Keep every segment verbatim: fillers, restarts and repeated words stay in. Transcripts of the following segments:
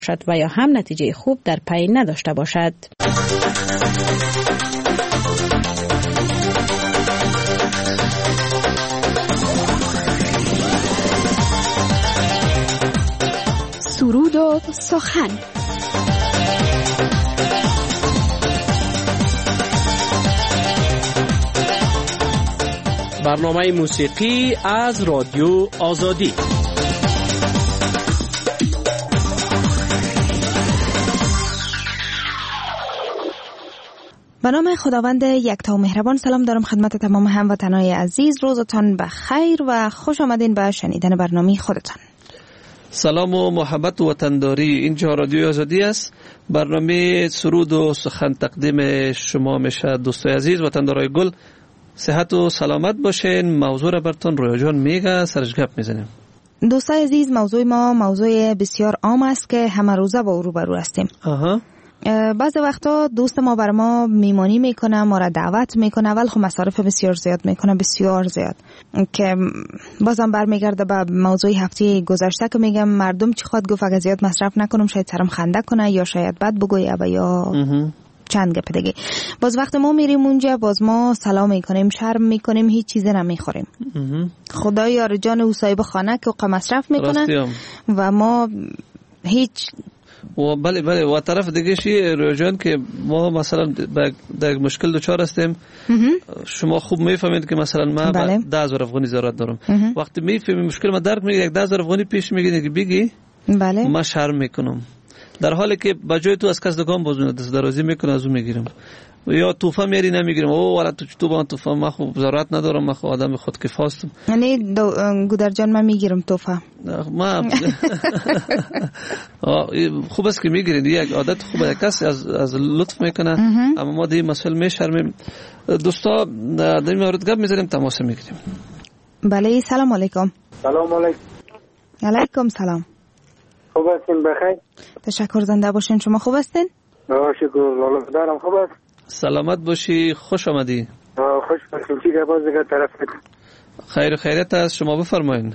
باشد و یا هم نتیجه خوب در پی نداشته باشد. سرود و سخن. برنامه موسیقی از رادیو آزادی. به نام خداوند یکتا و مهربان سلام دارم خدمت تمام هموطنان عزیز. روزتان بخیر و خوش آمدین به شنیدن برنامه خودتان. سلام و محبت و وطنداری. اینجا رادیو آزادی است. برنامه سرود و سخن تقدیم شما میشه. دوستای عزیز وطندارای گل، صحت و سلامت باشین. موضوع را براتون رویا جان میگه، سرش گپ میزنیم. دوستای عزیز، موضوع ما موضوع بسیار عام است که همه روزه با او روبرو هستیم. آها. بعضی وقتا دوست ما بر ما میمانی میکنه، ما را دعوت میکنه، اول خب مصارف بسیار زیاد میکنه، بسیار زیاد، که بازم برمیگرده به موضوع هفته گذشته که میگم مردم چی خواد گفت اگه زیاد مصرف نکنم شاید سرم خنده کنه یا شاید بد بگویه و یا چند گپ دیگه. باز وقت ما میریم اونجا باز ما سلام میکنیم، شرم میکنیم، هیچ چیزی نمیخوریم. خدا یار جان او صاحب خانه که او مصرف میکنه و ما هیچ. و بله بله و طرف دیگه شی رویا جان که ما مثلا در مشکل دچار هستیم. شما خوب میفهمید که مثلا من بله. ده هزار افغانی ضرورت دارم. وقتی میفهمی مشکل ما درک میگیری یک ده هزار افغانی پیش میگیری که بگی بله ما شرم میکنم، در حالی که بجای تو از کس دکان بازونه دست درازی میکنه از اون میگیرم یا توفه میاری نمیگیرم. او والا تو تو با توفه ما خوب ضرورت ندارم، ما خود آدم خود کفاستم. یعنی گودر جان من میگیرم توفه. ما خوب است که میگیرید، یک عادت خوبه، کسی از از لطف میکنه، اما ما دی مسئله میشرمیم. دوستا در این مورد گپ میزنیم، تماس میگیریم. بله سلام علیکم. سلام علیکم. علیکم سلام. خوب هستین؟ بخیر. تشکر، زنده باشین. شما خوب هستین؟ آه شکر، والله دارم. خوب است. سلامت باشی، خوش آمدی. آه خوش باشین. چی که باز دیگه طرف خیر خیریت است، شما بفرمایید.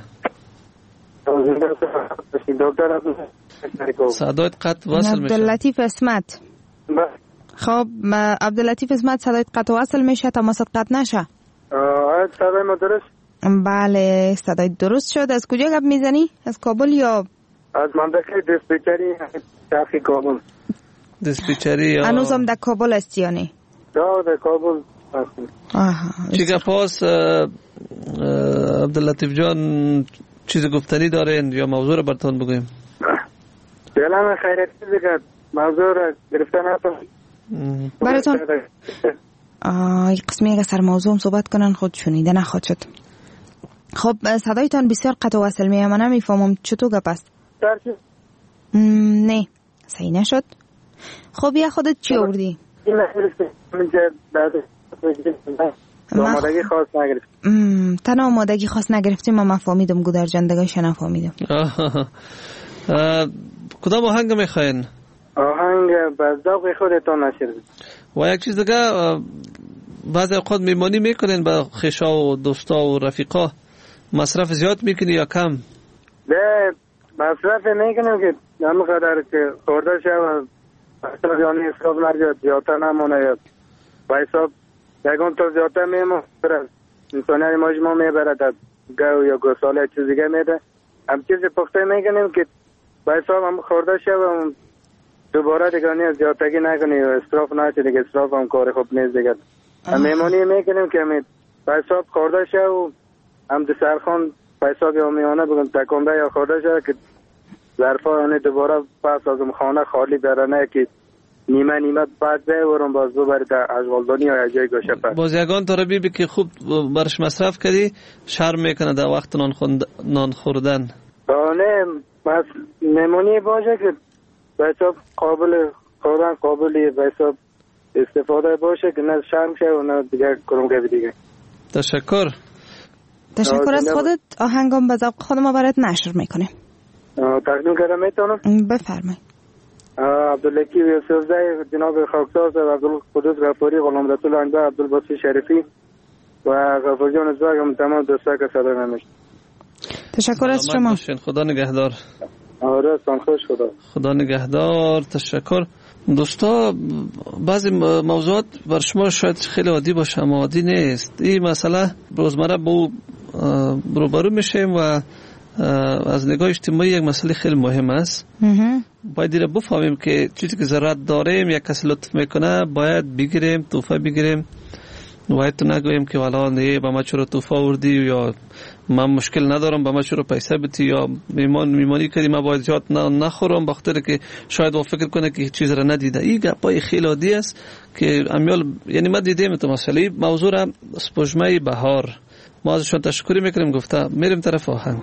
دکتر صدایت قطع وصل میشه. عبداللطیف اسمت. خب عبداللطیف اسمت صدایت قطع وصل میشه، تماست قطع نشه. آه صدای ما درست؟ بله صدای درست شد. از کجا گپ میزنی؟ از کابل یا از منطقه دیسپیچری شهر کابل؟ دیسپیچری هنوزم در کابل هستی یا نه؟ در کابل هستیم. چی گپ است عبداللطیف جان؟ چیز گفتنی دارین یا موضوع را براتون بگویم؟ سلام خیرت دیگه موضوع را گرفتن هستم براتون. آه یک قسمی اگه سر موضوع هم صحبت کنن خود شنیده نخواد شد. خب صدایتان بسیار قطع و وصل میه، من نمیفهمم چطور گپ است. نه صحیح نشد. خب یا خودت چی آوردی؟ آمادگی خاص نگرفتیم. تنها آمادگی خاص نگرفتیم. من فهمیدم گودر جان دگاش نفهمیدم. کدام آهنگ میخواین؟ آهنگ به ذوق خودتان نشر. و یک چیز دیگه، بعضی اوقات میمانی میکنین با خویشا و دوستا و رفیقا، مصرف زیاد میکنی یا کم؟ نه مصرف میکنیم که همینقدر که خورده شد مصرف یعنی حساب نرجاد زیادتر نمونه یاد و حساب یکون تا زیادتر میمون برد انسانی های ماجما میبرد گو یا گوساله چیز دیگه میده. هم چیز پخته میکنیم که با حساب هم خورده شد دوباره دیگه نی زیادتگی نکنی و اسراف نشه دیگه. اسراف هم کار خوب نیست دیگه. هم میمونی میکنیم که همین با حساب خورده شد و هم دو سرخان با حساب یا میانه بگم تکانده یا خورده شد که ظرفا یعنی دوباره پس از خانه خالی برنه که نیمه نیمه بعد بیورم باز ببرید اشغالدانی یا جای گوشه پر. باز یگان تا ربی که خوب برش مصرف کردی شرم میکنه در وقت نان, خوند... نان خوردن. نه بس نمونی باشه که به حساب قابل خوردن قابلی به حساب استفاده باشه که نه شرم شه و نه دیگه کرم گفت دیگه. تشکر. تشکر از خودت. آهنگام به ذوق خود ما برات نشر میکنیم. تقدیم کردم میتونم؟ بفرمایید. عبداللطیف یوسف زای، جناب خاکساز و عبدالقدوس غفاری، غلام رسول انده، عبدالباسط شریفی و غفور جان ازباق هم تمام دوستا که صدا نمیشت. تشکر از شما. خدا نگهدار. آره خوش خدا. خدا نگهدار. تشکر. دوستا بعضی موضوعات بر شما شاید خیلی عادی باشه اما عادی نیست. این مسئله روزمره با روبرو میشیم و از نگاه اجتماعی یک مسئله خیلی مهم است. باید دیره بفهمیم که چیزی که ضرورت داریم یک کسی لطف میکنه باید بگیریم، تحفه بگیریم. باید تو نگویم که والا نه با ما چرا تحفه آوردی یا من مشکل ندارم با ما چرا پیسه بدی یا میمان میمانی کردی ما باید جات نخورم بخاطر که شاید و فکر کنه که چیز را ندیده. این گپای خیلی عادی است که امیال یعنی ما دیدیم تو مسئله موضوع را سپوږمۍ بهار. ما ازشون تشکر میکنیم. گفته میریم طرف آهنگ.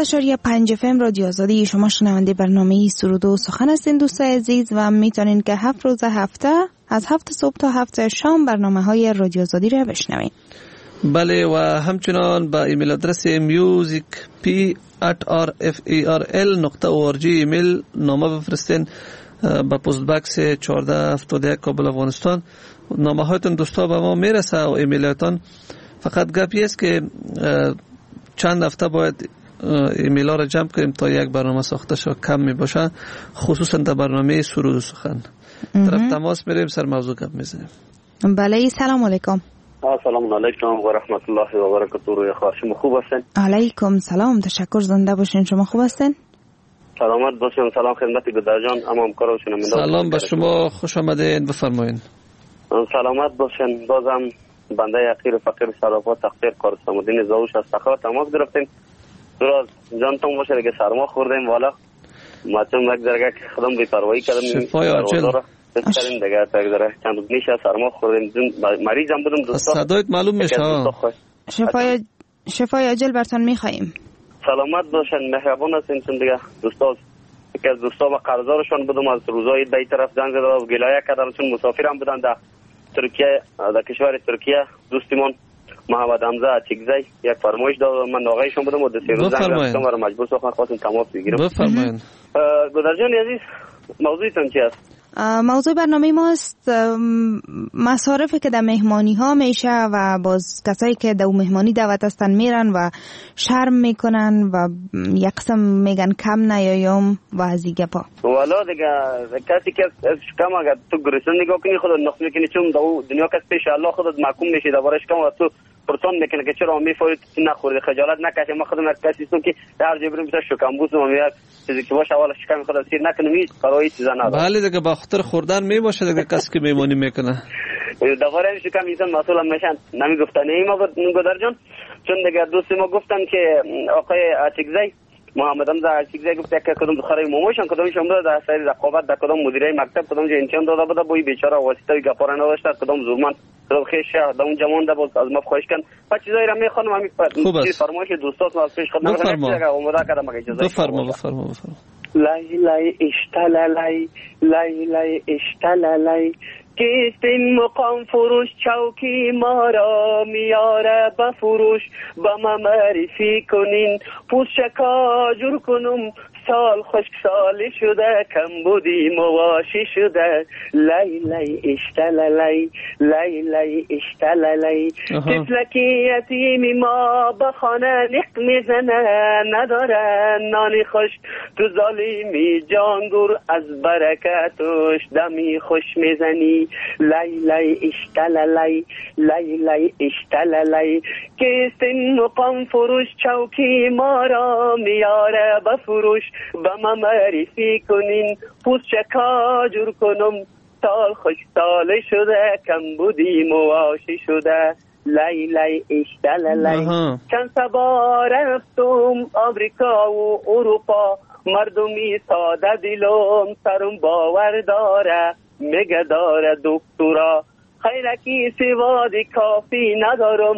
اشاریه پنج اف ام رادیو آزادی. شما شنونده برنامه سرود و سخن هستین دوستای عزیز و میتونین که هفت روز هفته از هفت صبح تا هفت شام برنامه های رادیو آزادی رو بشنوین. بله و همچنان با ایمیل آدرس میوزیک پی ات آر اف ای آر ال نقطه او آر جی ایمیل نامه بفرستین با پست باکس چهارده هفتاد و یک کابل افغانستان. نامه هایتون دوستا به ما میرسه و ایمیلاتون. فقط گپی است که چند هفته باید ایمیل ها را جمع کنیم تا یک برنامه ساخته شد کم می باشه، خصوصا در برنامه سرود و سخن. طرف تماس میریم سر موضوع گپ میزنیم. بله سلام علیکم. سلام علیکم و رحمت الله و برکاته. روی خواهر شما خوب هستین؟ علیکم سلام، تشکر، زنده باشین. شما خوب هستین؟ سلامت باشین. سلام خدمت گدر جان، اما همکار و شنونده. سلام به شما، خوش آمدین، بفرمایید. سلامت باشین. بازم بنده حقیر فقیر سراپا تقصیر کارستمدین زاوش از تخار تماس گرفتیم. دراز جانتون باشه دیگه سرما خوردیم والا. ما چون یک درگه خودم بی‌پروایی کردم. شفای عاجل. بسیارین دیگه تا یک درگه چند روز میشه سرما خوردیم. مریضم بودم دوستا. صدایت معلوم میشه. شفای شفای عاجل براتون می‌خوایم. سلامت باشین، مهربان هستین. چون دیگه دوستا که از دوستا با قرضارشون بودم از روزای دی طرف زنگ زدم و گلایه کردم چون مسافرم بودن در ترکیه، در کشور ترکیه. دوستمون محمد حمزه چیکزی یک فرمایش داد، من آقایشون بودم و دو سه روز زنگ زدم و مجبور شدم خواستم تماس بگیرم. بفرمایید. گدر جان عزیز، موضوعتون چی است؟ موضوع برنامه ماست مصارفی که در مهمانی ها میشه و باز کسایی که در مهمانی دعوت هستن میرن و شرم میکنن و یک قسم میگن کم نیایم و از این گپا. والا دیگه کسی که کم اگر تو گرسنه نگاه کنی خودت نخ میکنی، چون دنیا کس پیش الله خودت محکوم میشی دربارش کم و تو پرتون میکنه که چرا میفوری تو نخوری، خجالت نکشی. ما خودم از کسی هستم که در جبر میشه شکم بوسم و میاد چیزی که باشه اول شکم خودت سیر نکنم هیچ کارایی چیزا نداره. بله دیگه با خاطر خوردن میباشه دیگه کسی که میمونی میکنه. دوباره این شکم انسان مسئول هم میشن نمیگفتن ای ما گدر جان. چون دیگه دوست ما گفتن که آقای چیکزی محمد حمزه چیکزی گفت که کدوم دخترای موموشن کدومشون بوده در سری رقابت در کدوم مدیره مکتب کدوم انچان داده بوده، بوی بیچاره واسطه گپاره نداشت، کدوم زورمن کدوم خیش در اونجا مونده بود. از ما خواهش کن با چیزایی را میخوام همین فرمایش دوستات از پیش خود نمیخوام اومده کردم اگه اجازه بفرما بفرما بفرما. لای لای اشتلالای لای لای اشتلالای کیست این مقام فروش چوکی ما را میاره بفروش با ما معرفی کنین پوست شکاجور کنم سال خشک سالی شده کم بودی مواشی شده لای لای اشتلالای لای لای اشتلالای تفلکی یتیمی ما بخانه نق میزنه نداره نانی خشک تو ظالمی جانگور از برکتش دمی خوش میزنی لای لای اشتلالای لای لای اشتلالای کیست این مقام فروش چوکی ما را میاره بفروش با ما معرفی کنین پوست شکاجور کنم سال خوش ساله شده کم بودی مواشی شده لای لای اشتلالای چند سبا رفتم آمریکا و اروپا مردمی ساده دلم سرم باور داره میگه داره دکترا خیرکی سوادی کافی ندارم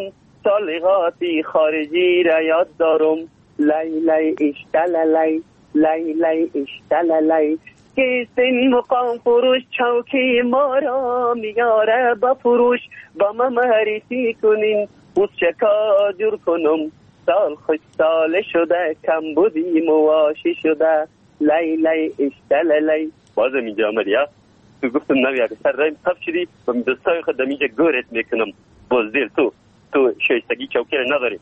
سالغاتی خارجی را یاد دارم لای لای اشتلالای لای لای اشتلالای کیست این مقام فروش چوکی ما را میاره بفروش با ما معرفی کنین پوست شکاجور کنم سال خوش ساله شده کم بودی مواشی شده لای لای اشتلالای. بازم اینجا آمدیا تو گفتم نوی اگه سر رایم تف شدی و دستای خود دمیجا گورت میکنم باز دیر تو تو شایستگی چوکی را نداری.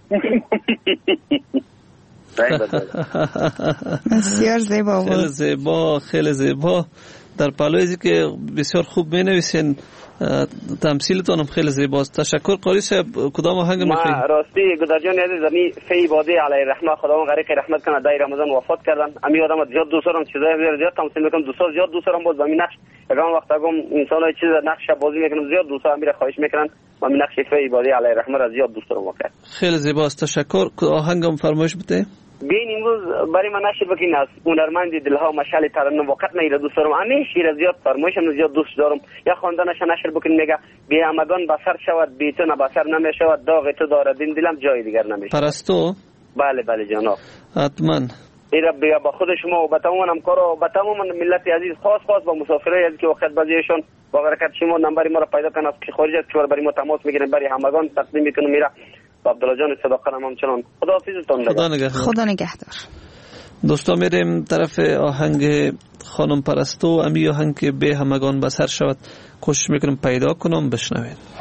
بسیار زیبا بود. خیلی زیبا خیلی زیبا. در پالویزی که بسیار خوب می نویسین، تمثیلتون هم خیلی زیباست. تشکر قاری صاحب. کدام آهنگ میخوایید؟ ما راستی گدر جان عزیز امی فی بادی علیه رحمه خداوند غریق رحمت کنه دای رمضان وفات کردن. امی آدم زیاد دوست دارم چیزای زیاد تمثیل میکنم دوستا زیاد دوست دارم باز امی نقش یگان وقت اگم انسانای چیز نقش بازی میکنم زیاد دوستا امی را خواهش میکنن و امی نقش فی بادی علیه رحمه را زیاد دوست دارم واقعا. خیلی زیباست. تشکر. آهنگم فرمایش بده. بین امروز برای من نشر بکنین از هنرمند دلها مشعل ترنم وقت میره دوست دارم همیشه شیر زیاد فرمایشم زیاد دوست دارم یا خواندنش نشر بکنین میگه بی همگان بسر شود بی تو نه بسر نمیشود داغ تو داره دین دلم جای دیگر نمیشه. پرستو بله بله جناب. حتما ایرا بیا با خود شما و به تمام همکارا و به تمام ملت عزیز، خاص خاص با مسافرای عزیز که وقت بعضیشون با برکت شما نمبر ما را پیدا کنن که خارج از کشور برای ما تماس میگیرن، برای همگان تقدیم میکنم. میرا و عبدالله جان صداقت هم همچنان. خدا حافظتون. خدا نگهدار. خدا نگهدار. دوستا میریم طرف آهنگ خانم پرستو، امی آهنگ که به همگان بسر شود کوشش میکنم پیدا کنم بشنوید.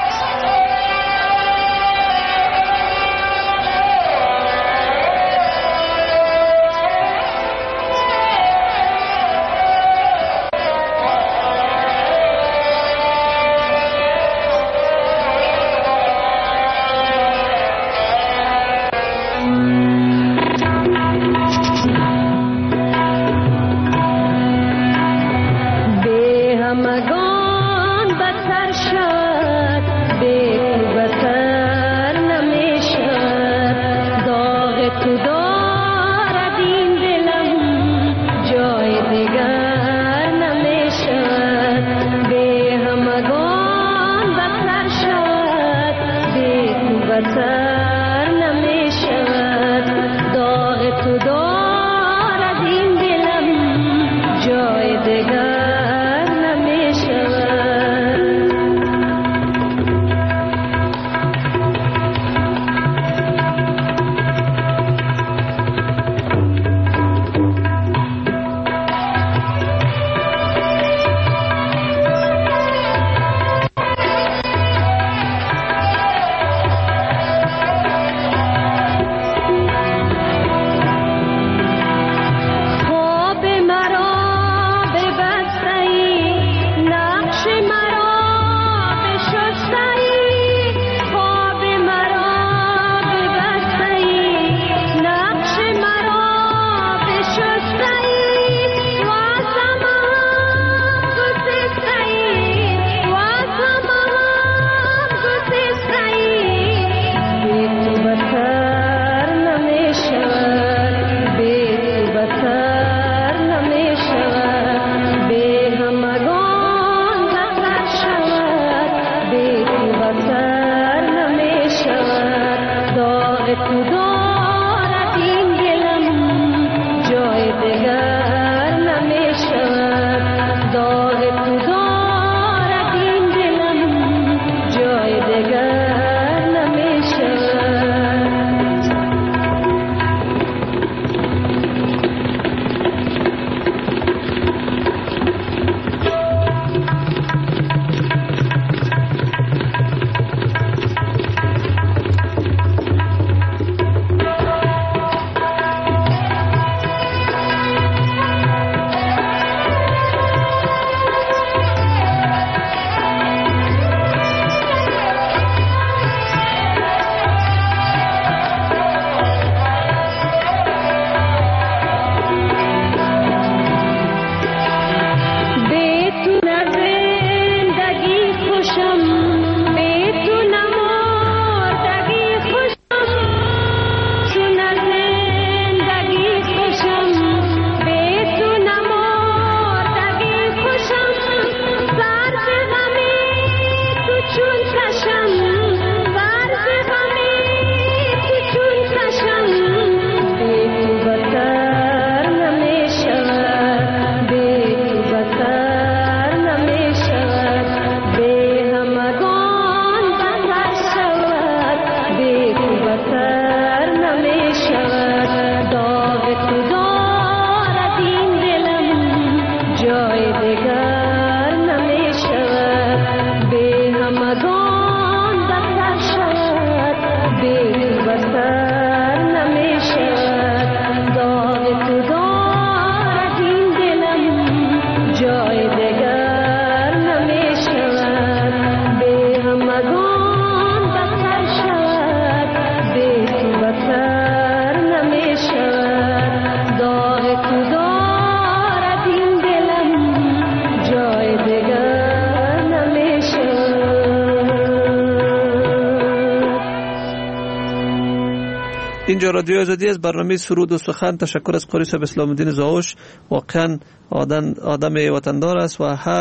اینجا رادیو آزادی از برنامه سرود و سخن. تشکر از قاری صاحب اسلام الدین زاوش، واقعا آدم آدم وطندار است و هر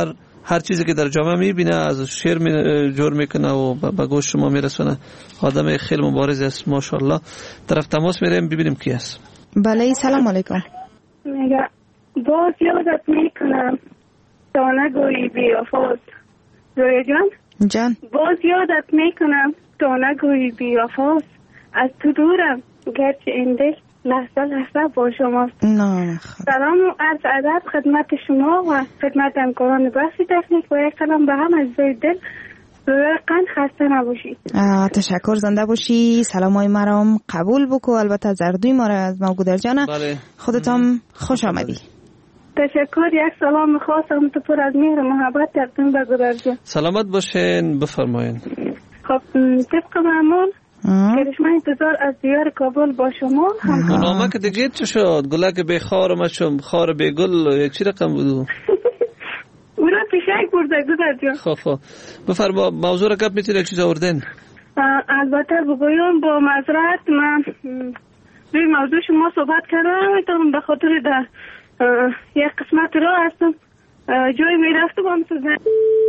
هر چیزی که در جامعه میبینه از شعر می جور میکنه و به گوش شما میرسونه. آدم خیلی مبارز است ماشاءالله. طرف تماس میریم ببینیم کی است. بله سلام علیکم. میگه باز یادت میکنم تا نگویی بی وفاست. رویا جان جان باز یادت میکنم تا نگویی بی وفاست. از تو دورم گرچه این دل لحظه لحظه با شماست. نه سلام و عرض ادب خدمت شما و خدمت همکاران بخش تکنیک و یک سلام به هم از دل. رویا قند خسته نباشید. تشکر، زنده باشی. سلامای مرام قبول بکو. البته زردوی ما را از ما گودر جانه. بله. خودتم خوش آمدی. تشکر. یک سلام خاصم تو پر از مهر و محبت تقدیم به گودر جان. سلامت باشین، بفرمایین. خب طبق معمول کرشمه انتظار از دیار کابل با شما. نامه که دیگه چه شد؟ گله که به خار مشم خار به گل چی رقم بودو؟ او را پیشک برده گودر جان. خب خب بفرما موضوع را کب میتونه چیز آوردن؟ البته بگویم با معذرت من روی موضوع شما صحبت کردم به خاطر در یک قسمت را هستم جای میرفتم هم سوزن.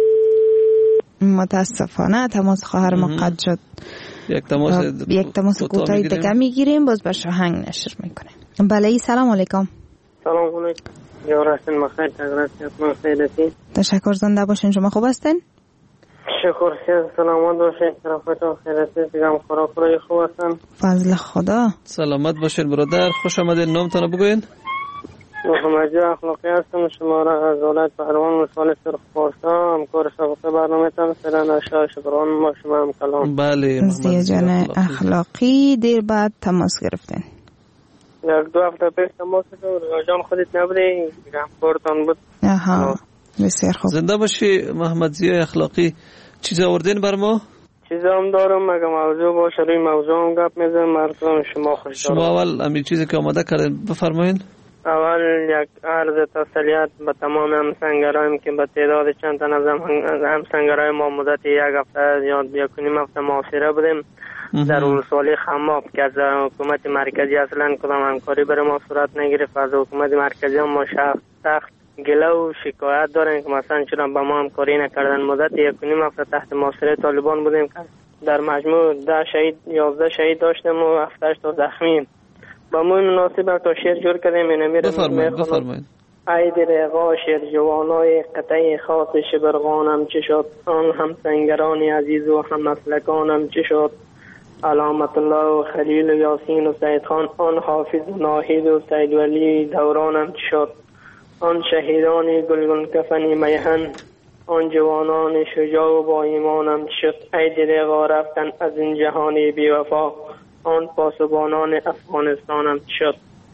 متاسفانه تماس خواهر ما قطع شد. یک تماس یک تماس کوتاه دیگه میگیریم باز بر شاهنگ نشر میکنیم. بله سلام علیکم. سلام علیکم. یا رحمت مخیر تقریبا من خیرتی. تشکر، زنده باشین. شما خوب هستین؟ شکر خیر سلامت باشین. طرفاتون خیرتی دیگه خوراک روی خوب هستن. فضل خدا. سلامت باشین برادر، خوش آمدین. نامتون بگوین. محمد جا اخلاقی هستم. شما را از ولایت پهلوان ولسوالی سرخ پارسا همکار سابقه برنامه تان سران اشای شکران ما شما هم کلام. بله زی جان اخلاقی دیر بعد تماس گرفتن. یک دو هفته پیش تماس گرفتم. جان خودت نبودی همکارتان بود. آها بسیار خوب. زنده باشی محمد زی اخلاقی. چیز آوردین بر ما؟ چیزا هم دارم مگه موضوع باشه روی موضوع هم گپ میزنم. مردم شما خوش دارم. شما اول همین چیزی که آماده کردین بفرمایین. اول یک عرض تسلیت به تمام همسنگرایم که به تعداد چند تن از همسنگرای ما مدت یک هفته یا یک و نیم هفته محاصره بودیم در ولسوالی خماب که از حکومت مرکزی اصلا کدام همکاری برای ما صورت نگرفت. از حکومت مرکزی هم ما سخت گله و شکایت داریم که مثلا چرا به ما همکاری نکردن. مدت یک و نیم هفته تحت محاصره طالبان بودیم که در مجموع ده شهید یازده شهید داشتیم و هفتش تا زخمی. با موی مناسب تا شعر جور کردیم. اینمی بفرمایید بفرمایید. ای درقا شعر جوانای قطعی خاص شبرغانم چه شد. آن هم سنگرانی عزیز و هم مسلکانم چه شد. علامت الله و خلیل و یاسین و سید خان. آن حافظ و ناهید و سید ولی دورانم چه شد. آن شهیدانی گلگون کفنی میهن. آن جوانان شجاع و با ایمانم چه شد. ای درقا رفتن از این جهانی بی وفا. آن پاسبانان افغانستانم شد.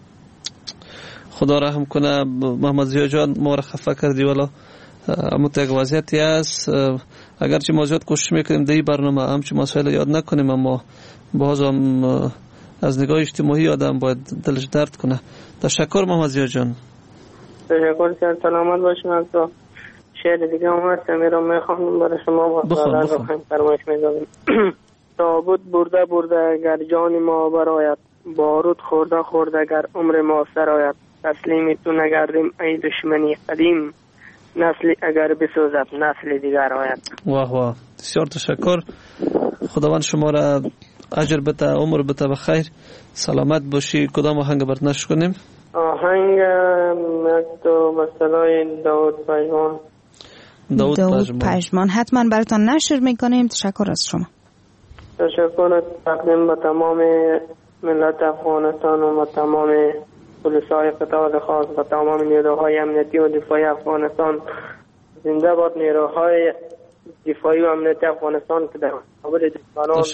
خدا رحم کنه محمد زیا جان، ما را خفه کردی. والا اما یک وضعیتی است اگرچه ما زیاد کوشش میکنیم در این برنامه همچه مسائل یاد نکنیم اما باز هم از نگاه اجتماعی آدم باید دلش درد کنه. تشکر محمد زیا جان. تشکر سر سلامت باشیم. از تو شعر دیگه هم هست میرا میخوانم برای شما بخوان بخوان فرمایش میدادیم. تابوت برده برده گر جان ما برآید. بارود خورده خورده گر عمر ما سرآید. تسلیم تو نگردیم ای دشمنی قدیم. نسلی اگر بسوزد نسل دیگر آید. واه واه بسیار تشکر. خداوند شما را اجر بده، عمر بده بخیر، سلامت باشی. کدام آهنگ برات نشر کنیم؟ آهنگ یک تو مسئله داود پژمان. داود, داود پژمان حتما براتان نشر میکنیم. تشکر از شما. تشکر تقدیم به تمام ملت افغانستان و تمام پلیس‌های قطار خاص و تمام نیروهای امنیتی و دفاعی افغانستان. زنده باد نیروهای دفاعی و امنیتی افغانستان که در مقابل دشمنان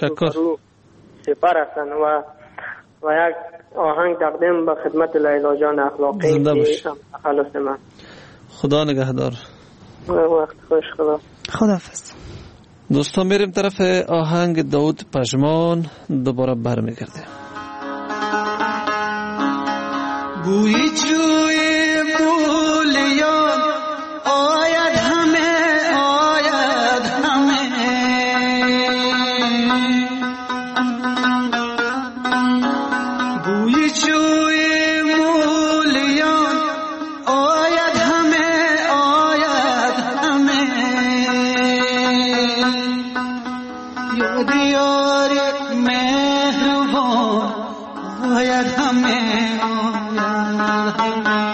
سپر هستند. و و یک آهنگ تقدیم به خدمت لیلا جان اخلاقی که خلاص من. خدا نگهدار. وقت خوش. خدا خداحافظ. دوستان میریم طرف آهنگ داود پژمان، دوباره برمیگردیم. بوی جوی گلیان آید همه آید همه. بوی جوی گلیان آید همه آید همه. دیار مهربان آید همه آید همه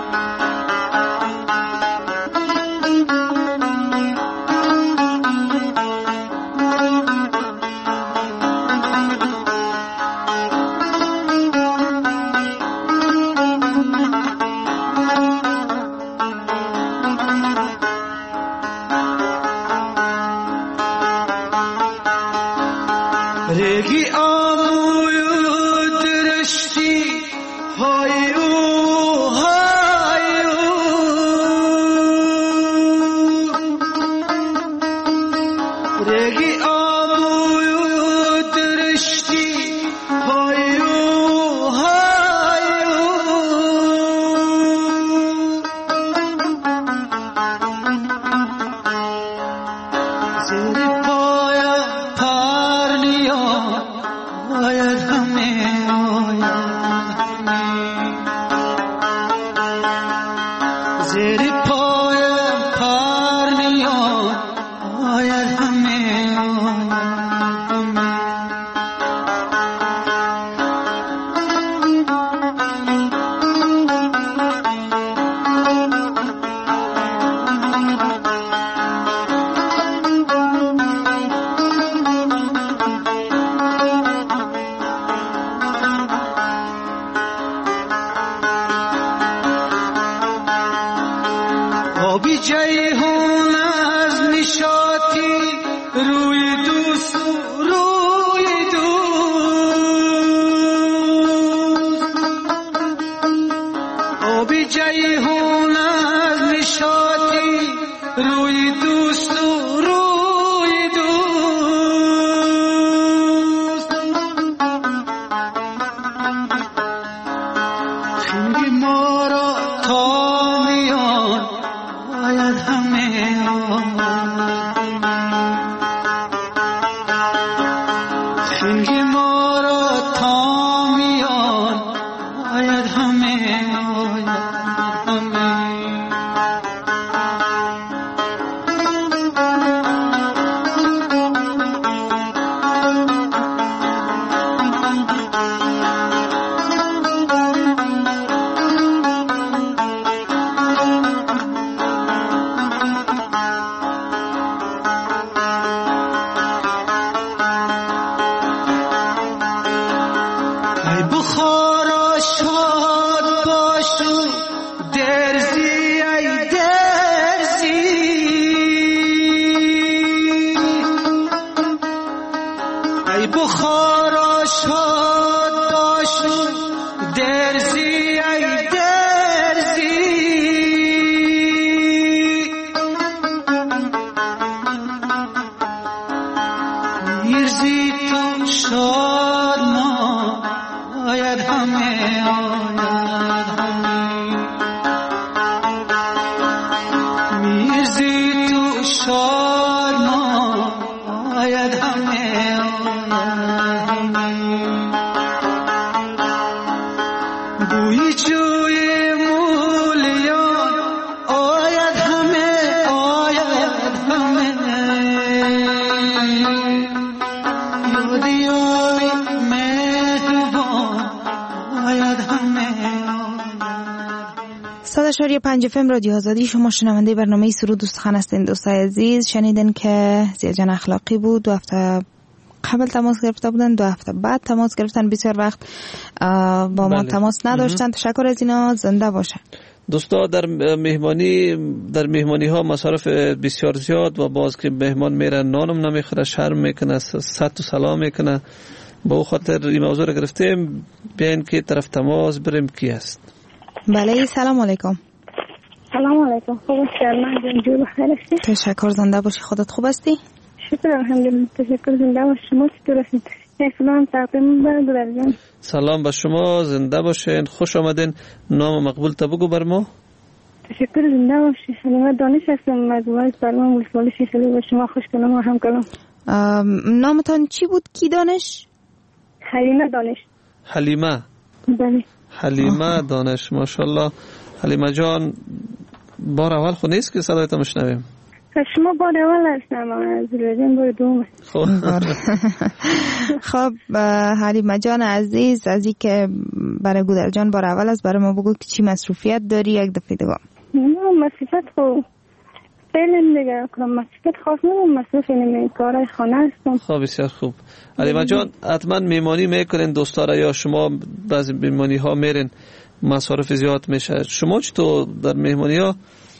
رگی آموی درشتی هایو هایو رگی آموی درشتی هایو هایو زیر پایا پرنیا آید همه آید همه زیر پایا پرنیا آید همه آید همه آبی جیهون از نشاطی روی دوست روی دوست آبی جیهون از نشاطی روی دوست روی دوست خیلی ما را تا میان آید همه خیلی ما را تا میان آید همه آید همه ای بخارا شاد باشو درزی ای درزی ای بخارا شاد باشو درزی ای درزی میرزی تو شاد ما آید همه آید همه میرزی تو شاد ما آید همه آید همه بوی جوی مولیان آید همه آید همه یادی یاری مهربان آید همه صد اشاری پنج فم رادیو آزادی. شما شنونده برنامه سرود و سخن هستین دوستای عزیز. شنیدن که زیاجان اخلاقی بود، دو هفته قبل تماس گرفته بودن، دو هفته بعد تماس گرفتن، بسیار وقت با ما بله. تماس نداشتن. تشکر از اینا، زنده باشن. دوستا در مهمانی در مهمانی ها مصارف بسیار زیاد و باز که مهمان میره نانم نمیخوره، شرم میکنه، صد و سلام میکنه. با او خاطر این موضوع رو گرفتیم. بیاین که طرف تماس بریم کی است. بله سلام علیکم. سلام علیکم. خوب هستی؟ من جون بخیر هستی؟ تشکر، زنده باشی. خودت خوب هستی؟ شکر الحمدلله. تشکر، زنده باشی. شما چطور هستید؟ سلام تقدیم بردارم. سلام به شما، زنده باشین، خوش آمدین. نام مقبول تا بگو بر ما. تشکر، زنده باشی. حلیمه دانش هستم، مجموعه سلمان ولسوالی شیخلی. با شما خوش کنم و هم کنم. نامتان چی بود؟ کی دانش؟ حلیمه دانش. حلیمه. بله. حلیمه دانش، ماشاءالله. حلیمه جان، بار اول خود نیست که صدایت میشنویم. شما بار اول هستم از رژیم بار دوم. خب حلیمه جان عزیز، از این که برای گودر جان بار اول است، برای ما بگو که چی مصروفیت داری یک دفعه دیگه؟ نه مصروفیت خوب فعلا دیگه کنم، مصروفیت خاص ندارم، مصروف این کارهای خانه هستم. خب بسیار خوب. حلیمه جان حتما میمانی میکنین دوستارا یا شما بعضی میمانی ها میرین مصارف زیاد میشه؟ شما چطور در میمانی ها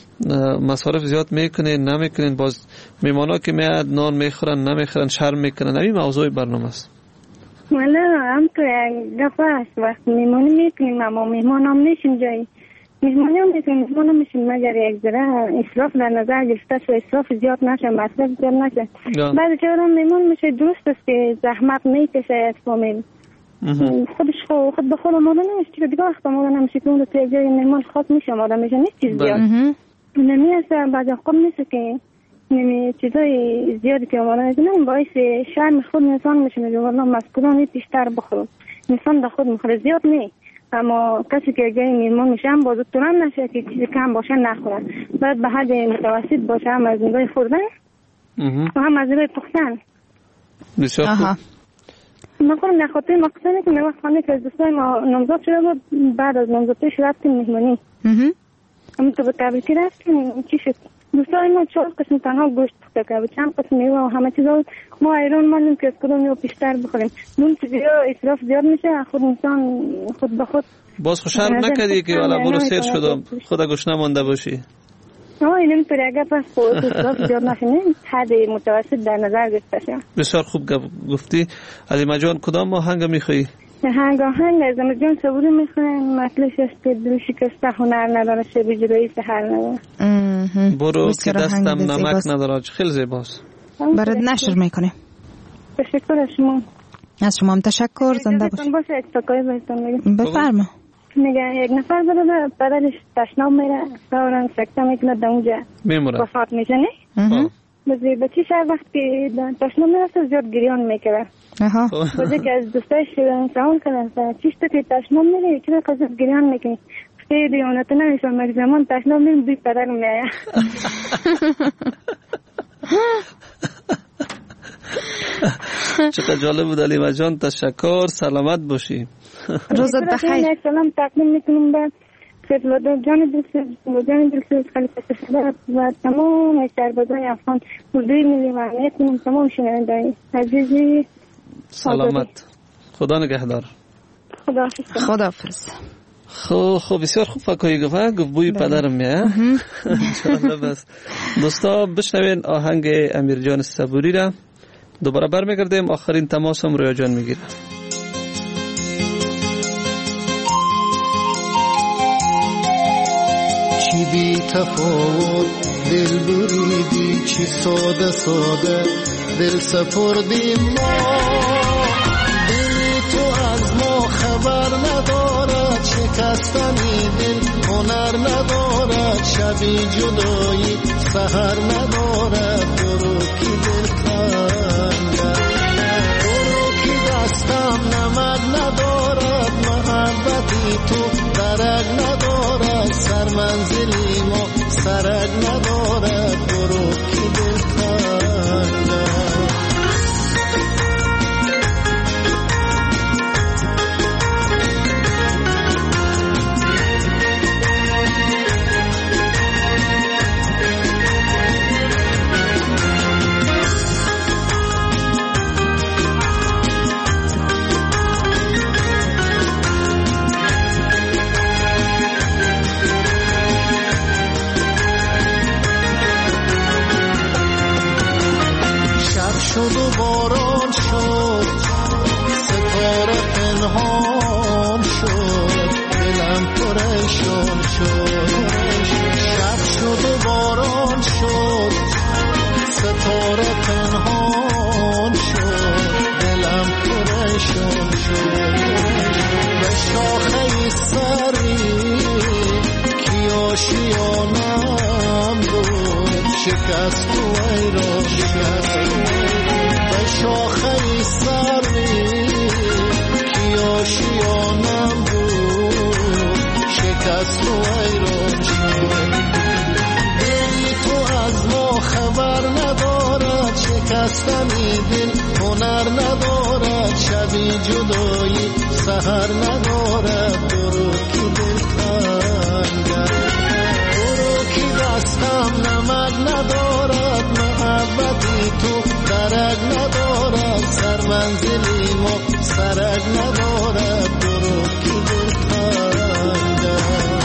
مصارف زیاد میکنین نمیکنین؟ باز میمان ها که میاد نان میخورن نمیخورن شرم میکنن؟ این موضوع برنامه است. ولی هم تو یک دفعه است وقت میمانی میکنیم اما میمان هم نیشیم جایی میمانی هم میکنیم میمان هم میشیم مگر یک ذره اصراف در نظر گرفته شو، اصراف زیاد نشه، مصرف زیاد نشه. بعد که آدم میمان میشه درست است که زحمت میکشه از فامیل خودش خود خود به خود آماده نمیشه که دیگه وقت آماده نمیشه که اون رو توی جای میمان خاص میشه آماده میشه نیست چیز زیاد نمی هست. بعد خوب نیست که نمی چیزای زیادی که آماده میشه نمی باعث شرم خود انسان میشه میگه والله مسکولان بیشتر بخورم انسان در خود میخوره زیاد نی، اما کسی که جای میمان میشه هم بازدارم نشه که چیزی کم باشه نخورن، باید به حد متوسط باشه، هم از نگاه خوردن و هم از نگاه پختن. بسیار خوب. ما خودم در خاطر مقصده که نوست خانه که از دوستای ما نامزاد شده بود، بعد از نامزادیش رفتیم مهمانی اما تو به تبریکی رفتیم چی شد دوستای ما چهار قسم تنها گوشت پخته کرد، چند قسم میوه و همه چیزا بود. ما ایران ماندیم که از کدوم یو بیشتر بخوریم، نون چیزی اصراف زیاد میشه، خود انسان خود به خود باز خوشحال نکردی که والا برو سیر شدم خدا گوش نمانده باشی؟ آه این نمیتونی اگر پس خود اصراف زیاد نشینه، حد متوسط در نظر گرفته شه. بسیار خوب گفتی. حلیمه جان کدام آهنگ میخوایی؟ هنگ آهنگ از جان صبوری میخوایم، مطلش است که دل شکسته هنر نداره، شب جدایی سحر نداره. برو که دستم نمک نداره، خیلی زیباست. برات نشر میکنه. تشکر از شما. از شما هم تشکر. زنده باش. باشه اتفاقی بهتون میگم. بفرما. میگه یک نفر داره پدرش تشناب میره، فوراً سکته میکنه در اونجا میمونه وفات میشه نه؟ بازی بچیش هر وقت که تشناب میرسه زیاد گریان میکنه. آها. بازی که از دوستایش سوال کنه چیش تو که تشناب میره چرا قضیت گریان میکنی؟ خیلی دیانت نمیشه مگه زمان تشناب میرم دوی پدر میایه. چقدر جالب بود حلیمه جان، تشکر، سلامت باشی. روزت بخیر. یک سلام تقدیم میکنم به خدمت جان دلسوز جان دلسوز خلیفه شده و تمام سربازان افغان اردوی ملی و امنیت کنم تمام شنوندگان عزیزی. سلامت. خدا نگهدار. خداحافظ. خداحافظ. خب خب بسیار خوب فکایی گفت گفت بوی پدرم میه. جالب است. دوستا بشنوین آهنگ امیر جان صبوری را، دوباره برمیگردیم آخرین تماس هم رویا جان میگیره. چی بی تفاوت دل بریدی، چی ساده ساده دل سپردی ما، دل تو از ما خبر ندارد، شکستنی دل هنر ندارد، شبی جدایی سحر ندارد، برو کی دل تنگه، برو کی دستم نمک ندارد، محبتی تو درک ندارد، سر منزلی ما سرک ندارد، برو کی دل تنگه. شد و باران شد، ستاره پنهان شد، دلم پریشان شد، شب شد و باران شد، ستاره پنهان شد، دلم پریشان شد، به شاخه سری کی آشیانم بود، شکست و ایران شد، به شاخه سری کی آشیانم بود، شکست و ایران شد، دلی تو از ما خبر خبر ندارد، شکستنی دل هنر ندارد، شبی جدایی سحر ندارد. برو که دل تنگم، برو که دستم نمک ندارد، محبتی تو درک ندارد، سر منزلی ما سرک ندارد. برو که دل تنگم.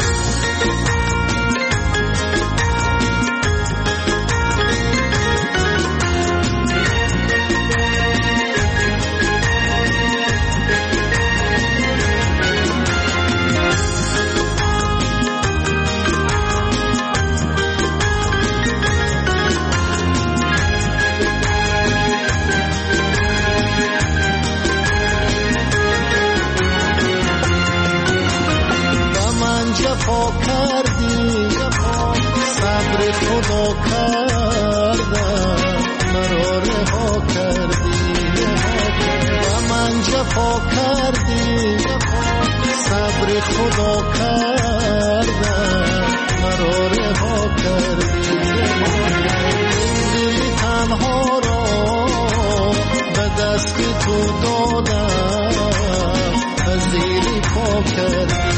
جفا کردی، صبر خدا کردم، مرا رها کردی. و من جفا کردی، صبر خدا کردم، مرا رها کردی. دل تنها را به دست تو دادم، از زیر پا کردی.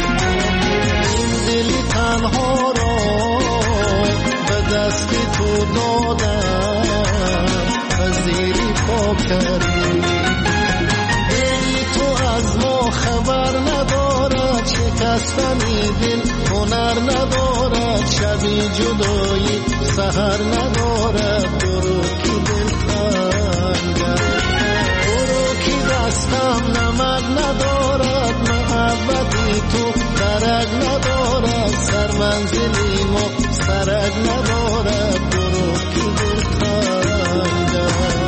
تنها را به دست تو دادم، از زیر پا کردی. دل تو از ما خبر ندارد، شکستنی دل هنر ندارد، شبی جدایی سحر ندارد. برو که دل تنگم، برو که دستم نمک ندارد، محبتی تو درک ندارد، سر منزلی ما سرک ندارد. برو که دل تنگم.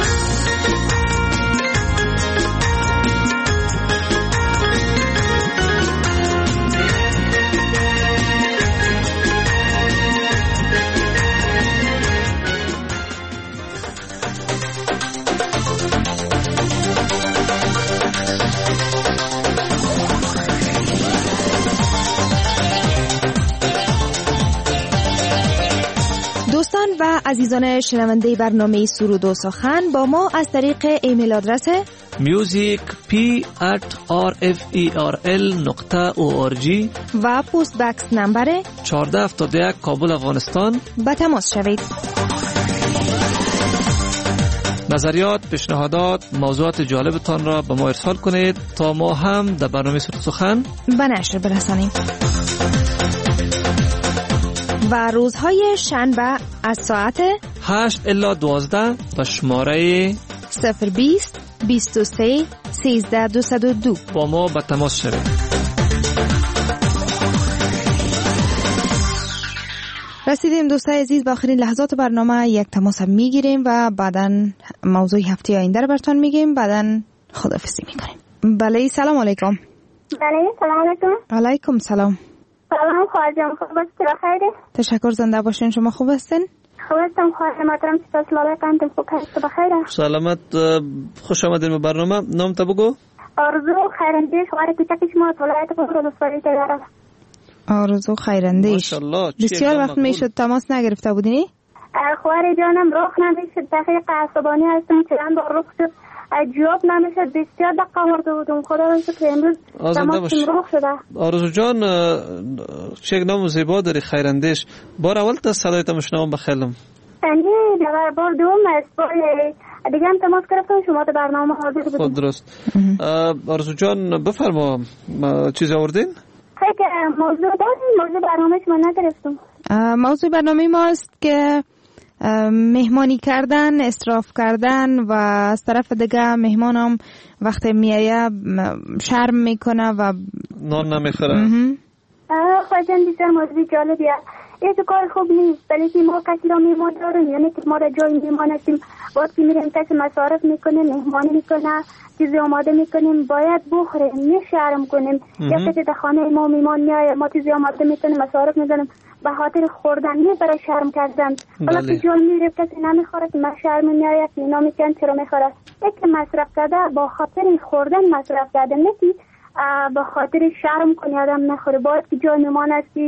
دوستان و عزیزان شنونده برنامه سرود و سخن، با ما از طریق ایمیل آدرس music p at r f e r l نقطه او آر جی و پست بکس نمبر چهارده هفتاد و یک کابل افغانستان به تماس شوید. نظریات، پیشنهادات، موضوعات جالبتان را به ما ارسال کنید تا ما هم در برنامه سرود و سخن به نشر برسانیم. و روزهای شنبه از ساعت هشت الی دوازده و شماره صفر بیست بیست و سه سیزده دویست و دو با ما به تماس شوید. رسیدیم دوستای عزیز به آخرین لحظات برنامه. یک تماس هم میگیریم و بعداً موضوع هفته آینده رو براتون میگیم، بعداً خداحافظی میکنیم. بله سلام علیکم. بله سلام علیکم. علیکم سلام. سلام خواهر جان، خوب هستی؟ بخیری؟ تشکر، زنده باشین. شما خوب هستین؟ خوب هستم خواهر محترم. سپاس لاله قندم. خوب هستی؟ بخیره؟ سلامت. خوش آمدین به برنامه. نام تا بگو. آرزو خیراندیش، خواهر کوچک شما ولایت قم روسپاری تهران. آرزو خیراندیش، ماشاءالله. بسیار وقت میشد تماس نگرفته بودینی؟ خواهر جانم رخ نمیشد، دقیق عصبانی هستم، چند بار رخ شد جواب نمیشد، بسیار دقیقه آورده بودم. خدا را شکر امروز تماسم رخ شده. آرزو جان چه نام زیبا داری، خیراندیش. بار اول تا صدایت مشنوم بخیلم. نه بار دوم است. بار دیگه هم تماس گرفتم، شما در برنامه حاضر بودید. خود درست. آرزو جان بفرما چیز آوردین؟ خیلی موضوع داریم. موضوع برنامه شما نگرفتم. موضوع برنامه ما است که مهمانی کردن، اسراف کردن و از طرف دیگه مهمان هم وقتی میایه شرم میکنه و نان نمیخوره. خواهدن بسیار موضوع جالبیه. این کار خوب نیست، ولی که ما کسی را میمان داریم، یعنی که ما را جای میمان هستیم، وقتی میریم کسی مصارف میکنه، مهمانی میکنه، چیزی آماده میکنیم، باید بخوریم، نه شرم کنیم. یا کسی در خانه ما میمان میایه، ما چیزی آماده میکنیم، مصارف میزنیم، به خاطر خوردن نه برای شرم کردن. حالا که جای میریم کسی نمیخوره، که من شرم میایه، اینا میگن چرا میخوره. یکی مصرف کرده با خاطر خوردن مصرف کرده، نه که به خاطر شرم کنی آدم نخوره. باید که جای میمان هستی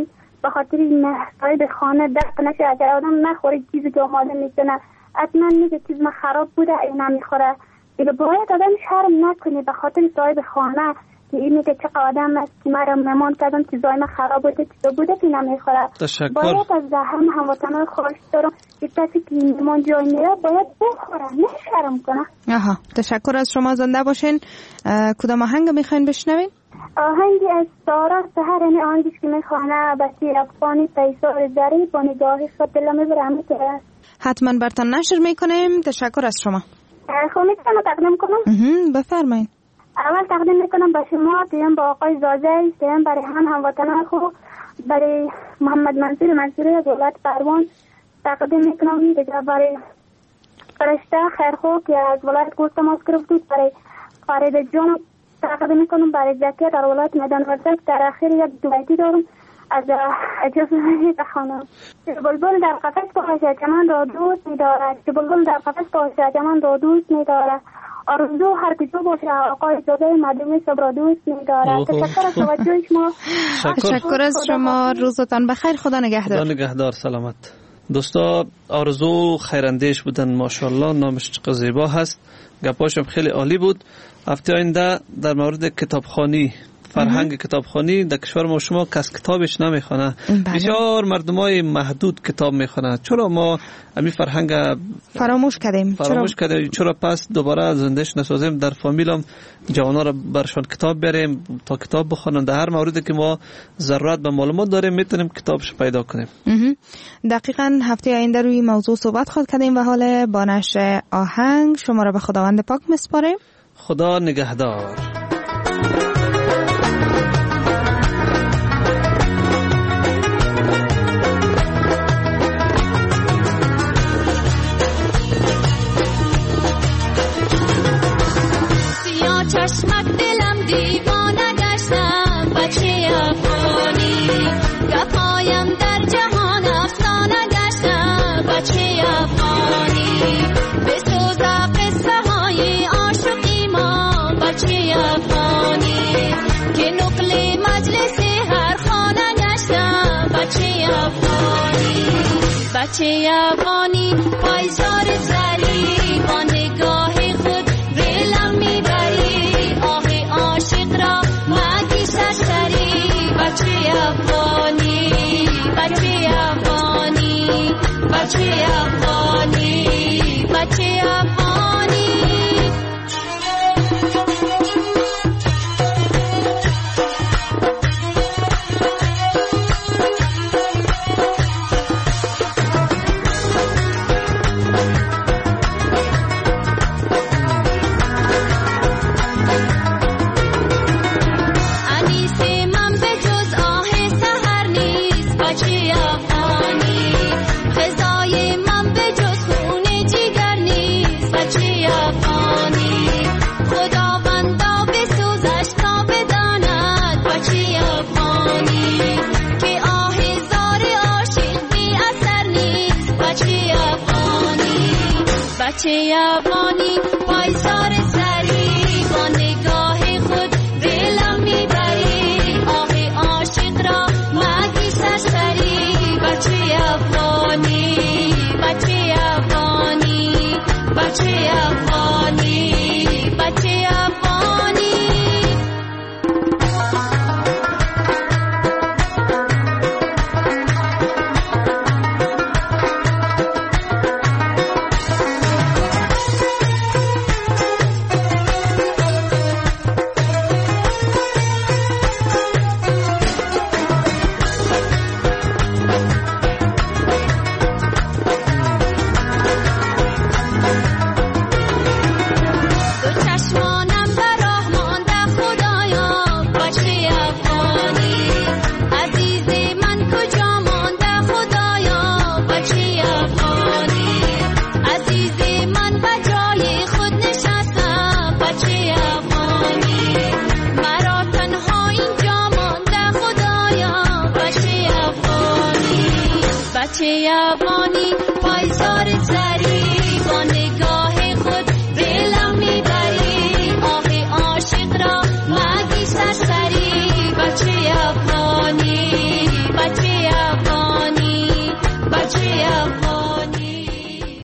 به خاطر صاحب خانه دست نشه. اگر آدم نخوره چیزی که آماده میکنه حتما میگه چیز ما خراب بوده این نمیخوره. دیگه باید آدم شرم نکنه به خاطر صاحب خانه که این میگه چه آدم است که مرا مهمان کردم چیزای ما خراب بوده چیزا بوده که نمیخوره. تشکر. باید از هم هموطنان خواهش دارم که کسی که مهمان جای میره باید بخوره نه شرم کنه. آها تشکر از شما، زنده باشین. کدام آهنگ میخواین بشنوین؟ آهنگی از سارا سحر، یعنی آهنگی که میخوانه بسیر افغانی پیسار زری با نگاهی خود دلم میبرم میتونه. حتما برتان نشر میکنیم. تشکر از شما. خب میتونم تقدیم کنم؟ بفرمایید. اول تقدیم میکنم به شما، دویم با آقای زازه، سوم برای هم هموطنان خوب، برای محمد منصور منصوری از ولایت پروان تقدیم میکنم، دیگه برای فرشته خیرخو که از ولایت گوست ماس گرفت، برای فرید جان تقدیم میکنم، برای زکیه در ولایت میدان ورزش. در اخیر یک دویتی دارم از اجازه بخوانم. بلبل در قفس باشه چمن را دوست می‌دارد، بلبل در قفس باشه چمن را دوست می‌دارد، آرزو هر کجا باشه آقای زاده مردم سب را دوست می‌دارد. تشکر از توجه شما. تشکر از شما، روزتان بخیر، خدا نگهدار. خدا نگهدار، سلامت. دوستا آرزو خیراندیش بودن، ماشاءالله، نامش چقدر زیبا هست، گپاشم خیلی عالی بود. هفته آینده در مورد کتابخوانی، فرهنگ کتابخوانی در کشور ما شما کس کتابش نمیخونه. بسیار مردمای محدود کتاب میخونه. چرا ما همین فرهنگ فراموش کردیم؟ فراموش چرا؟ کردیم. چرا پس دوباره زندهش نسازیم؟ در فامیلم جوانا را برشان کتاب بریم تا کتاب بخونن. در هر موردی که ما ضرورت به معلومات داریم میتونیم کتابش پیدا کنیم. دقیقاً هفته آینده روی موضوع صحبت خواهد کردیم و حال با نشر آهنگ شما را به خداوند پاک میسپاریم. خدا نگهدار. چشمت دلم دیوانه گشتم بچه افغانی، گپایم در جهان افسانه گشتم بچه افغانی، بسوزا قصه های عاشقی ما بچه افغانی، که نقل مجلس هر خانه گشتم بچه افغانی، بچه افغانی پایزار زری با نگاه خود دلم میبری، آه عاشق را مگی سرسری، بچه افغانی، بچه افغانی، بچه افغانی، بچه افغانی. بچه افغانی پایزار